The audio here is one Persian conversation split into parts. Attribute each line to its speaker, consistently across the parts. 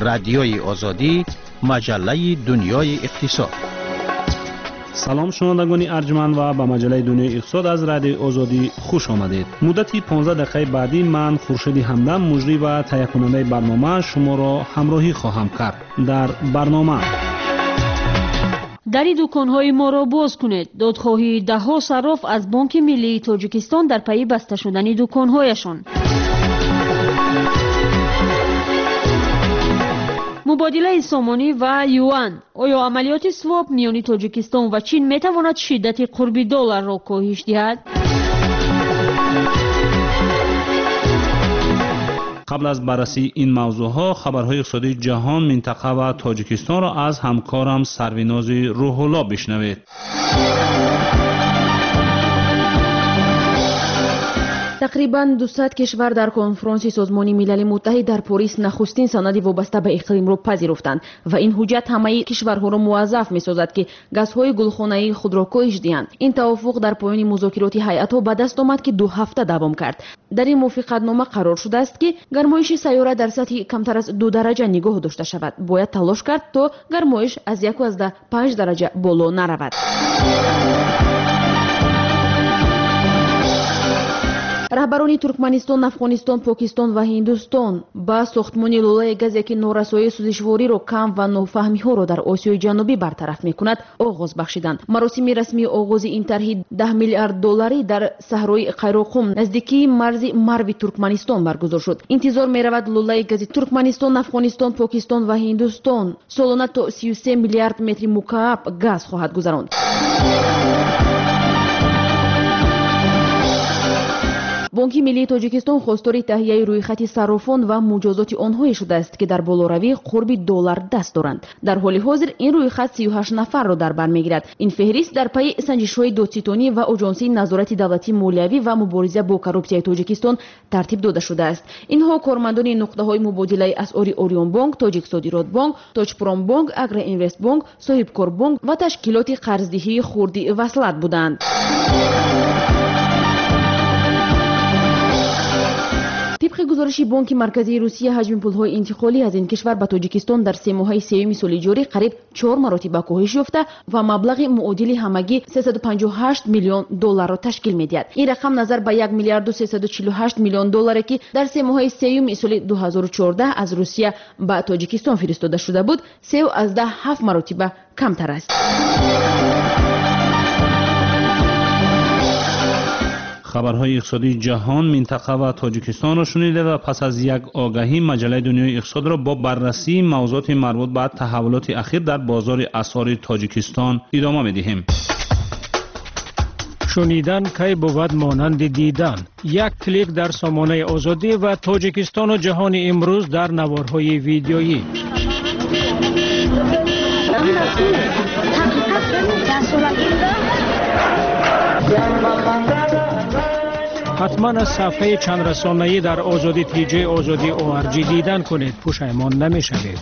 Speaker 1: رادیوی آزادی، مجله دنیای اقتصاد.
Speaker 2: سلام شنوندگان ارجمند و به مجله دنیای اقتصاد از رادیوی آزادی خوش آمدید. مدتی 15 دقیقه بعدی من خورشید همدم مجری و تهیه کننده برنامه شما را همراهی خواهم کرد. در برنامه
Speaker 3: دری دکان‌های ما را باز کنید. دادخواهی ده‌ها صراف از بانک ملی تاجیکستان در پی بسته شدن دکان‌هایشان. مبادله سامانی و یوان. آیا عملیات سواپ میان تاجیکستان و چین میتواند شدت قرب دلار را کاهش دهد؟
Speaker 2: قبل از بررسی این موضوعها خبرهای اقتصادی جهان، منطقه و تاجیکستان را از همکارم سرویناز روح‌الله بشنوید.
Speaker 4: تقریباً 200 کشور در کنفرانس سازمان ملل متحد در پاریس نخستین سندی وابسته به اقلیم را پذیرفتند و این حجت همه کشورها را موظف می‌سازد که گازهای گلخانه‌ای خود را کاهش دهند. این توافق در پایان مذاکرات هیئت‌ها به دست آمد که 2 هفته دوام کرد. در این موافقتنامه قرار شده است که گرمایش سیاره در سطح کمتر از 2 درجه نگاه داشته شود. باید تلاش کرد تا گرمایش از 1.5 درجه بالا نرود. رهبران ترکمنستان، افغانستان، پاکستان و هندوستان با ساختمان لولای گازی که نورسایی سوزشواری را کم و نافهمی‌ها را در آسیای جنوبی برطرف می‌کند آغاز بخشیدند. مراسم رسمی آغاز این طرح 10 میلیارد دلاری در صحرای قیراقم نزدیکی مرز مرو ترکمنستان برگزار شد. انتظار می‌رود لولای گازی ترکمنستان، افغانستان، پاکستان و هندوستان سالانه تا 33 میلیارد متر مکعب گاز خواهد گذراند. بانک ملی تاجیکستان خواستار تهیه رویخط صرافان و مجازات آنها شده است که در بالاروی قرب دلار دست دارند. در حال حاضر این رویخط 38 نفر را در بر میگیرد. این فهرست در پی سنجش‌های دادستانی و آژانس نظارت دولتی مالیوی و مبارزه با کروپسیای تاجیکستان ترتیب داده شده است. اینها کارمندان نقطه‌های مبادله اسعار اوریون بانک، تاجیک صادرات بانک، تاجپرام بانک، اگرا اینوست بانک، صاحبکار بانک و تشکیلات قرضدهی خردی وصلت بودند. طبق گزارش بانک مرکزی روسیه حجم پول‌های انتقالی از این کشور به تاجیکستان در 3 ماه سوم سال جاری قریب 4 مرتبه کاهش یافته و مبلغ معادل همگی 358 میلیون دلار را تشکیل می‌دهد. این رقم نظر به 1 میلیارد و 348 میلیون دلاری که در 3 ماه سوم سال 2014 از روسیه به تاجیکستان فرستاده شده بود 3.7 مرتبه کمتر است.
Speaker 2: خبرهای اقتصادی جهان، منطقه و تاجیکستان را شنیده و پس از یک آگهی مجله دنیای اقتصاد را با بررسی موضوعات مربوط به تحولات اخیر در بازار اسعار تاجیکستان ادامه می‌دهیم.
Speaker 5: شنیدن کی بود مانند دیدن. یک کلیک در سامانه آزادی و تاجیکستان و جهان امروز در نوارهای ویدیویی. حتما از صفحه چند رسانه‌ای در آزادی تیجی آزادی ORG دیدن کنید، پشیمان نمی‌شوید.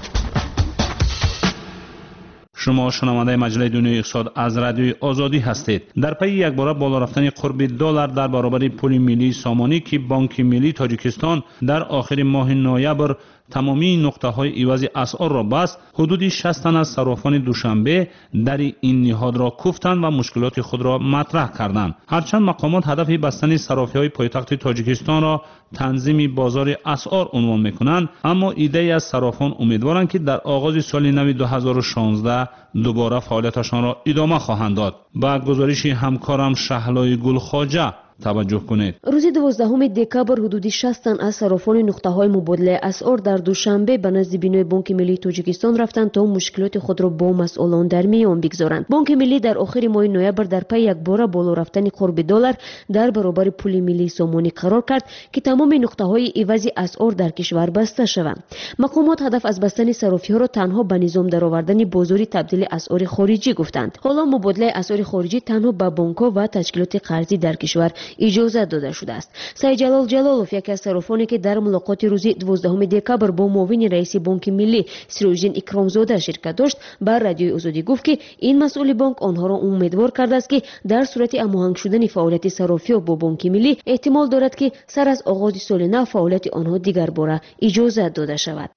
Speaker 2: شما شنونده مجله دنیای اقتصاد از رادیوی آزادی هستید. در پی یک بار بالا رفتن قرب دلار در برابر پول ملی سامانی که بانک ملی تاجیکستان در آخر ماه نوامبر تمامی نقطه‌های عوض اسعار را بست، حدود 60 تن از صرافان دوشنبه در این نهاد را کوفتند و مشکلات خود را مطرح کردند. هرچند مقامات هدف بستن صرافی‌های پایتخت تاجیکستان را تنظیم بازار اسعار عنوان می‌کنند، اما ایده از صرافان امیدوارند که در آغاز سال نو 2016 دوباره فعالیتشان را ادامه خواهند داد. با گزارش همکارم شهلای گلخواجه توجه کنید.
Speaker 4: روز 12 دکامبر حدود 60 تن از صرافان نقطه‌های مبادله اسعار در دوشنبه به نزد بینای بانک ملی تاجیکستان رفتند تا مشکلات خود را با مسئولان در میان بگذارند. بانک ملی در آخر ماه نوامبر در پی یک بار بالا رفتن قرب دلار در برابر پول ملی سامانی قرار کرد که تمام نقطه‌های عوض اسعار در کشور بسته شوند. مقامات هدف از بستن صرافی‌ها را تنها به نظام درآوردن بازار تبدیل اسعار خارجی گفتند. حالا مبادله اسعار خارجی تنها به بانک‌ها و تشکیلات قرضی در کشور
Speaker 6: اجازت داده شده است. سید جلال جلالوف یکی از صرافانی که در ملاقات روز 12 دکبر با معاون رئیس بانک ملی سیروژدین اکرامزاده شرکت داشت بر رادیوی آزادی گفت که این مسئول بانک آنها را امیدوار کرده است که در صورت هماهنگ شدن فعالیت صرافی‌ها با بانک ملی احتمال دارد که سر از آغاز سال نو فعالیت آنها دیگر باره اجازت داده شود.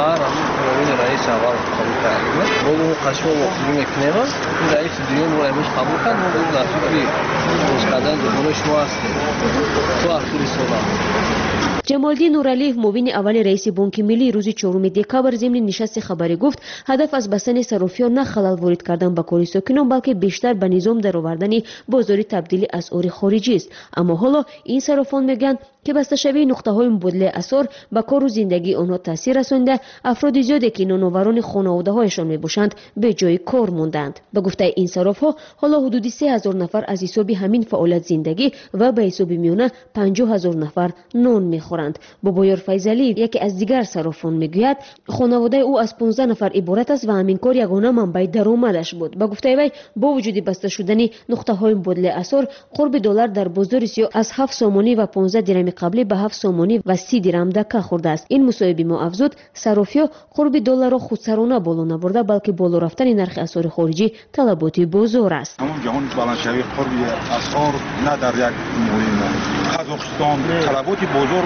Speaker 7: رئیس اول قبول کردیم. ما قشم و وقتی میکنیم. رئیس دیون رو امروز قبول کرد. ما بود نفری مستقل دونش ما هستیم. تو آخری سال.
Speaker 6: جمالدین نورعلیف معاون اول رئیس بانک ملی روز 4 دکبر ضمن نشست خبری گفت هدف از بستن صرافیان نه خلل وارد کردن به کار ساکنان بلکه بیشتر به نظام درآوردن بازار تبدیل اسعار خارجی است. اما حالا این صرافان میگن که بسته شوی نقطه‌های مبادله اسعار به کار و زندگی آنها تاثیر رسانده، افراد زیادی که نانآوران خانواده‌هایشان میباشند به جای کار موندند. به گفته این صراف‌ها حالا حدود 3000 نفر از حساب همین فعالیت زندگی و به حساب میانه 50000 نفر نان میخورند. بابایار فیضلی یکی از دیگر صرافان میگوید خانواده او از 15 نفر عبارت است و همین کار یگانه منبع درآمدش بود. به گفته وی با وجود بسته شدن نقطه‌های مبادله اسعار قرب دلار در بازار سیاه از 7 سومانی و 15 درهم قبلی به 7 سومانی و 30 درهم دکه خورده است. این مصاحبه ما افزود صرافی‌ها قرب دلار را خودسرانه بالا نبرده بلکه بالا رفتن نرخ اسعار خارجی طلبات بازار است.
Speaker 8: همون جهان بلندشوی قرب اسعار نه در یک مهم قزاقستان طلبات بازار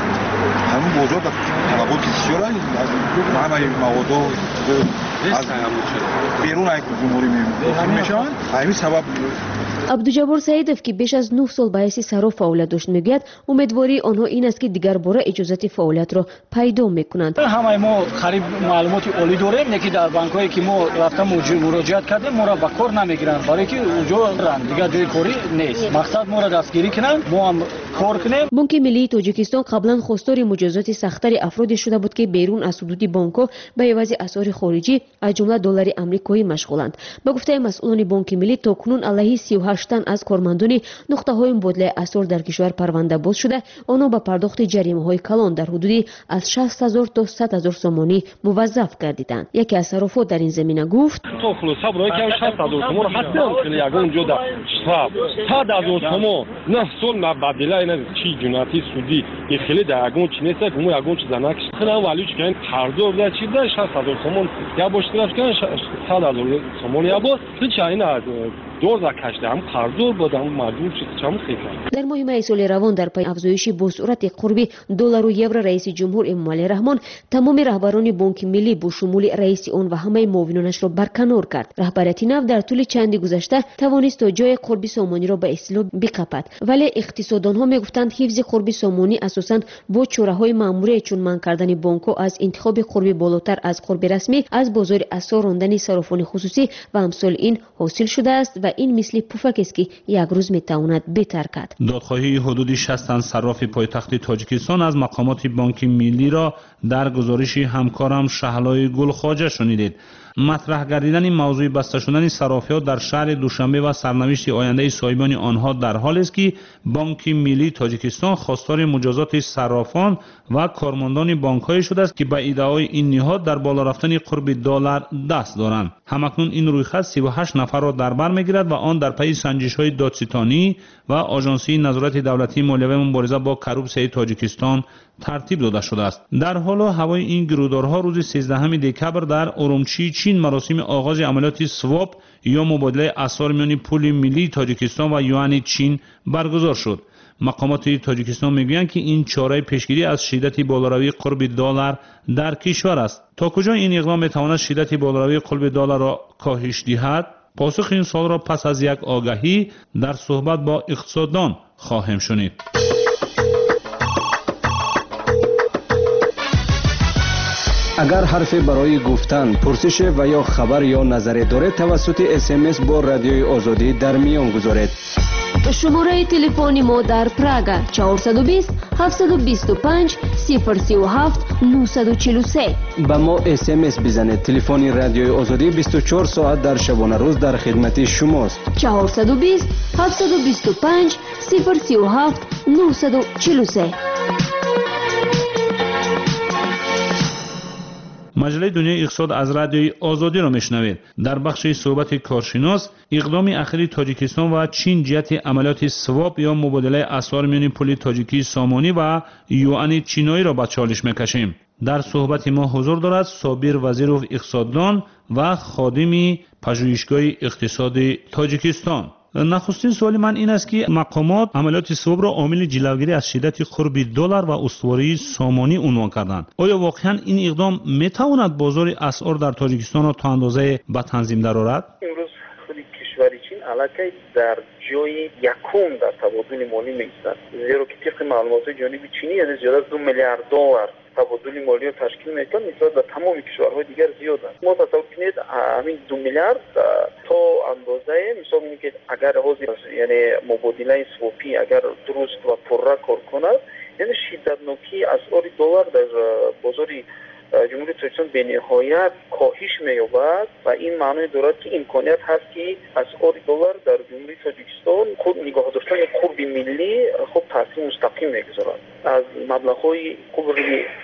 Speaker 8: همون بازار در طلبات بسیار است. همه مواد از بیرون از جمهوری میشن. همین سبب
Speaker 6: عبدالجبار سعیدов که بیش از 9 سال به حیث صراف فعالیت داشت میگوید امیدواری آنها این است که دیگر باره اجازت فعالیت را پیدا میکنند.
Speaker 5: همه ما خرید معلومات عالی داریم که در بانک‌هایی که ما رفتم مراجعت کردیم ما را به کار نمیگیرند برای که اونجا رند دیگر جای کاری نیست. مقصد ما را دستگیری کنند ما هم کار کنیم.
Speaker 6: بانک ملی تاجیکستان قبلا خواستار مجازات سخت‌تر افرادی شده بود که بیرون از حدود بانک‌ها به عوض اسعار خارجی از جمله دلار آمریکایی مشغولند. به گفته مسئولان بانک ملی تاکنون علیه 38 تن از کارمندان نقطه‌های مبادله اسعار در کشور پرونده باز شده آنها به پرداخت جریمه‌های کلان در حدود از 60000 تا 100000 سومانی موظف گردیدند. یکی از صرافان در این زمینه گفت
Speaker 9: تو خلاصه برای که 60000 تومان حتی یگان جدا شتاب 100000 تومان نه سال مبادله اینا چی جناتی سودی خیلی در یگان چی نیست که مو یگان چیز نکش کنن ولی چون قرض بده چی ده 60000 تومان یا باشتراش کنن 100000 تومان یا با چه اینا دور کشته هم قرض بودم مجبور شد چم خیلی.
Speaker 6: در ماه می سال روان در پی افزایش با سرعت قربی دلار و یورو رئیس جمهور امامعلی رحمان تمام رهبران بانک ملی با شمول رئیس آن و همه معاونانش را برکنار کرد. رهبریت نو در طول چند گذشته توانست تا جای قربی سامانی را به اصطلاح بقپد ولی اقتصاددانها میگفتند حفظ قربی سامانی اساساً با چاره‌های ماموری چون من کردن بانک‌ها از انتخاب قربی بالاتر از قربی رسمی از بازار اسعار راندن صرافان خصوصی و امثال این حاصل شده است و این مثل پفک است که یک روز میتواند بهتر کرد.
Speaker 2: دادخواهی حدود 60 تن صراف پایتخت تاجیکستان از مقامات بانک ملی را در گزارش همکارم شهلای گلخواجه شنیدید. مطرح گردیدن موضوع بسته شدن صرافی‌ها در شهر دوشنبه و سرنوشت آینده صاحبان آنها در حالی است که بانک ملی تاجیکستان خواستار مجازات صرافان و کارمندان بانک‌های شده است که به ادعای این نهاد در بالا رفتن قرب دلار دست دارند. همکنون این رویخط 38 نفر را در بر می‌گیرد و آن در پی سنجش‌های دادستانی و آژانسی نظارت دولتی مالیه و مبارزه با کروپسیون تاجیکستان ترتیب داده شده است. در حال هوای این گرودارها روز 13 دکبر در ارومچی چین مراسم آغاز عملیات سواپ یا مبادله اسعار میان پول ملی تاجیکستان و یوان چین برگزار شد. مقامات تاجیکستان میگویند که این چاره پیشگیری از شدت بالاروی قرب دلار در کشور است. تا کجا این اقدام میتواند شدت بالاروی قرب دلار را کاهش دهد؟ پاسخ این سوال را پس از یک آگهی در صحبت با اقتصاددان خواهیم شنید.
Speaker 10: اگر حرفی برای گفتن، پرسش و یا خبر یا نظری دارید توسط SMS با رادیوی آزادی در میان گذارید.
Speaker 6: شماره تلفن ما در پراگ 420 725 037 943.
Speaker 10: با ما SMS بزنید. تلفن رادیوی آزادی 24 ساعت در شبانه روز در خدمت شماست.
Speaker 6: 420 725 037 943.
Speaker 2: مجله دنیای اقتصاد از رادیوی آزادی را میشنوید. در بخش صحبت کارشناس اقدام اخیر تاجیکستان و چین جهت عملیات سواپ یا مبادله اسعار میان پول تاجیکی سامانی و یوان چینایی را به چالش میکشیم. در صحبت ما حضور دارد صابر وزیرov اقتصاددان و خادم پژوهشگاه اقتصادی تاجیکستان. نخستین سوال من این است که مقامات عملیات سواپ را عامل جلوگیری از شدت قرب دلار و استواری سامانی عنوان کردند. آیا واقعا این اقدام میتواند بازار اسعار در تاجیکستان را تا اندازه به تنظیم درآورد؟
Speaker 11: امروز خود کشور چین علاقه در جای یکم در تبادل مالی می‌ایستد، زیرا که طبق معلومات جانبی چینی یعنی زیاد از 2 میلیارد دلار تبادل مالی را تشکیل می‌کند، نسبت به تمام کشورهای دیگر زیاد است. ما تصور کنید همین 2 میلیارد تا اندازه مثال میگه اگر حاضر یعنی مبادله سواپی اگر درست و پررا کار کند، یعنی شدتناکی اسعار دلار در بازار جمهوری تاجیکستان به نهایت کاهش می‌یابد و این معنی دارد که امکانیت هست که اسعار دلار در جمهوری تاجیکستان خود نگاه داشتن قرب ملی خود تاثیر مستقیم می‌گذارد. از مبلغ‌های قرب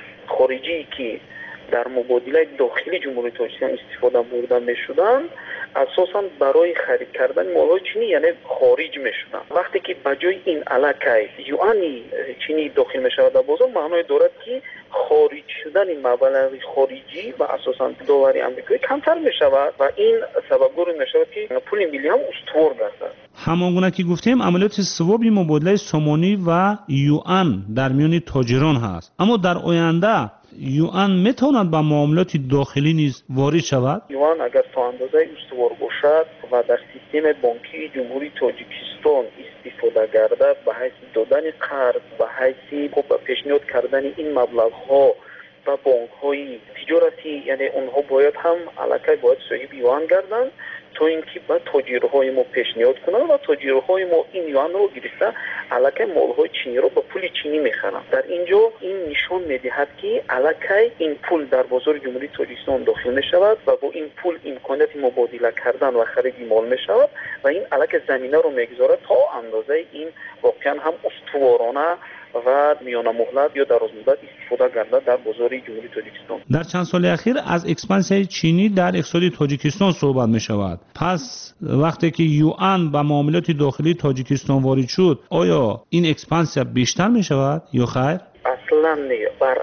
Speaker 11: خارجی که در مبادله داخلی جمهوری تاجیکستان استفاده برده می‌شدند اساساً برای خرید کردن مال‌های چینی یعنی خارج می‌شدند. وقتی که بجای این علاقه یوان چینی داخل می‌شود در بازار، معنی دارد که خارج شدن مبلغ خارجی و اساساً دلار آمریکایی کمتر می‌شود و این سببگار می‌شود که پول ملی هم استوار گردد.
Speaker 2: همانگونه که گفتیم عملیات سواپ مبادله سامانی و یوان در میان تاجران هست، اما در آینده یوان میتواند به معاملات داخلی نیز وارد شود؟
Speaker 11: یوان اگر تا اندازه استوار باشد و در سیستم بانکی جمهوری تاجیکستان استفاده گردد به حیث دادن قرض و حیث پیشنهاد کردن این مبلغ‌ها و بانک‌های تجارتی، یعنی اونها باید هم علاقه باید صاحب یوان گردند تا اینکه با تاجرهای ما پیشنهاد کنند و تاجرهای ما این یوان رو گرفته علاقه مال‌های چینی رو با پول چینی می‌خرند. در اینجا این نشان می‌دهد که علاقه این پول در بازار جمهوری تاجیکستان داخل می‌شود و با این پول امکانات مبادله کردن و خرید مال می‌شود و این علاقه زمینه رو می‌گذارد تا اندازه این واقعا هم استوارانه و میانه مهلت یا دراز مدت استفاده گردد در بازار جمهوری تاجیکستان.
Speaker 2: در چند سال اخیر از اکسپانسیون چینی در اقتصاد تاجیکستان صحبت می شود. پس وقتی که یوان به معاملات داخلی تاجیکستان وارد شد، آیا این اکسپانسیون بیشتر می شود یا خیر؟
Speaker 11: اصلا نه،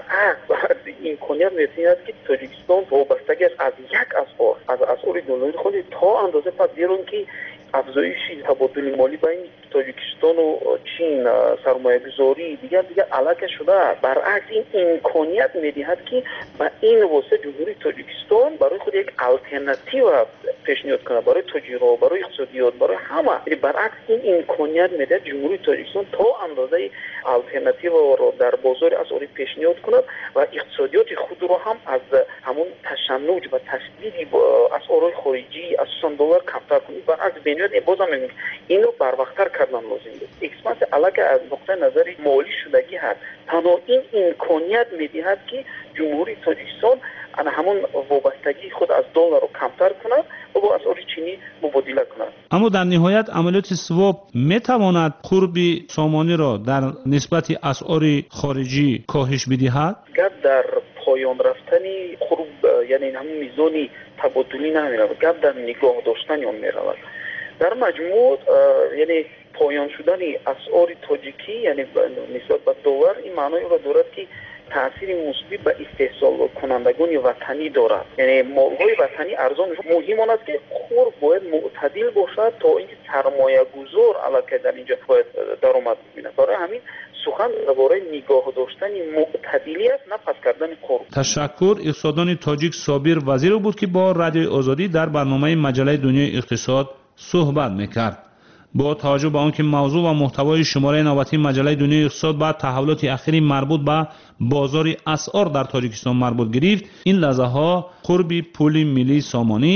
Speaker 11: برعکس امکانیت می‌رسد که تاجیکستان وابستگی از یک اسعار دلاری خود تا اندازه پذیرون که افزایش تبادل مالی بین تاجیکستان و چین سرمایه‌گذاری دیگر علاقه شده. برعکس این امکانیت می‌دهد که با این واسطه جمهوری تاجیکستان برای خود یک آلترناتیو پیشنهاد کنه برای تجارت، برای اقتصادیات، برای همه. برعکس این امکانیت می‌دهد جمهوری تاجیکستان تا اندازه آلترناتیو را در بازار اسعار پیشنهاد کند و اقتصادیات خود را هم از همون تشنج و تشدید اسعار خارجی اساساً دلار کمتر کنید. برعکس بنیاد بازم این رو بروقتر کردن لازم است. اکسپانس علاقه از نقطه نظر مالی شدگی هست. تنها این امکانیت می‌دهد که جمهوری تاجیکستان همون وابستگی خود از دلار رو کمتر کند و با اسعار چینی مبادله کند.
Speaker 2: اما در نهایت عملیات سواپ میتواند قرب سامانی را در نسبت اسعار خارجی کاهش بدهد؟
Speaker 11: گپ در پایان رفتن قرب یعنی همون میزان تبادلی نمیرود، گپ در نگاه داشتن اون میرود. در مجموع یعنی پایان شدن اسعار تاجیکی یعنی نسبت به دلار این معنی را دارد که تأثیر مثبت به استحصال کنندگان وطنی دارد. یعنی مال‌های وطنی ارزان مهم آن است که خور باید معتدل باشد تا اینکه سرمایه‌گذار علاقه در اینجا باید درآمد ببیند. برای همین سخن درباره نگاه داشتن معتدلی است، نه پس کردن قرب.
Speaker 2: تشکر. اقتصاددان تاجیک صابر وزیر بود که با رادیو آزادی در برنامه مجله دنیای اقتصاد صحبت می‌کرد. با توجه به آنکه موضوع و محتوای شماره 90 مجله دنیای اقتصاد با تحولات اخیری مربوط به بازار اسعار در تاجیکستان مربوط گرفت، این لحظه ها قرب پول ملی سامانی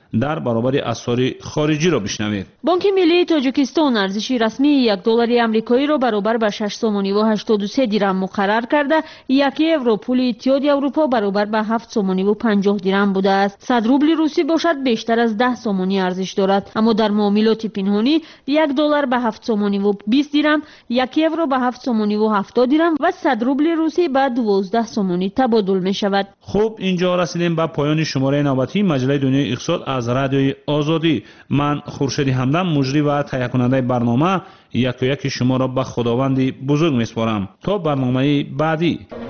Speaker 2: در برابر اسعار خارجی را بشنوید.
Speaker 3: بانک ملی تاجیکستان ارزش رسمی $1 آمریکایی را برابر به 6 سومانی و 83 درم مقرر کرده، 1 یورو پول اتحادیه اروپا برابر به 7 سومانی و 50 درم بوده است. 100 روبل روسی باشد بیشتر از 10 سومانی ارزش دارد، اما در معاملات پنهانی $1 به 7 سومانی و 20 درم، 1 یورو به 7 سومانی و 70 درم و 100 روبل روسی به 12 سومانی تبادل می شود.
Speaker 2: خوب، اینجا رسیدیم به پایان شماره نوبتی مجله دنیای اقتصاد از رادیوی آزادی. من خورشید همدم، مجری و تهیه کننده برنامه، یک شما را به خداوند بزرگ میسپارم تا برنامه بعدی.